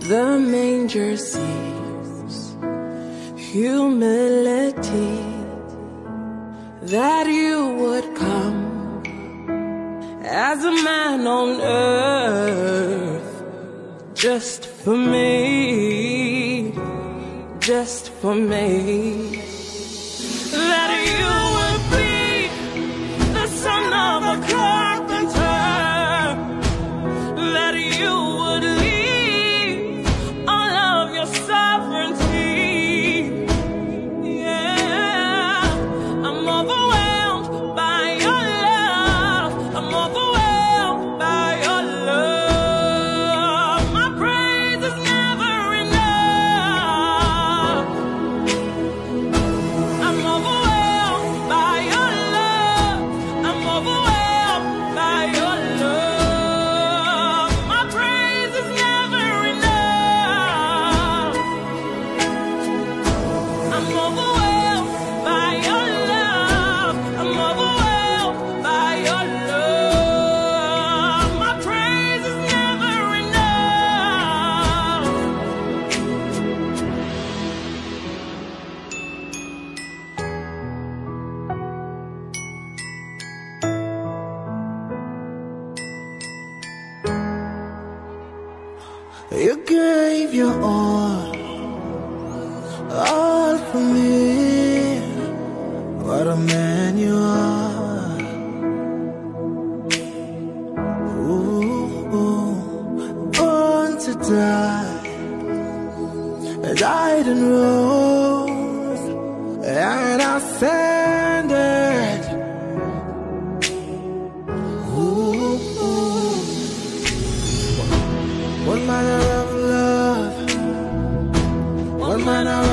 the manger sees humility, that you would come as a man on earth, just for me, just for me. That you would be the son of a carpenter, that you would leave all of your sovereignty. Yeah, I'm overwhelmed by your love. I'm overwhelmed by your love. My praise is never enough. I'm overwhelmed by your love. I'm overwhelmed by your love. My praise is never enough. I'm overwhelmed by your love. I'm overwhelmed by your love. My praise is never enough. You gave your all for me. What a man you are. Ooh, born to die, died and rose, and ascended. Ooh, what manner of love, what manner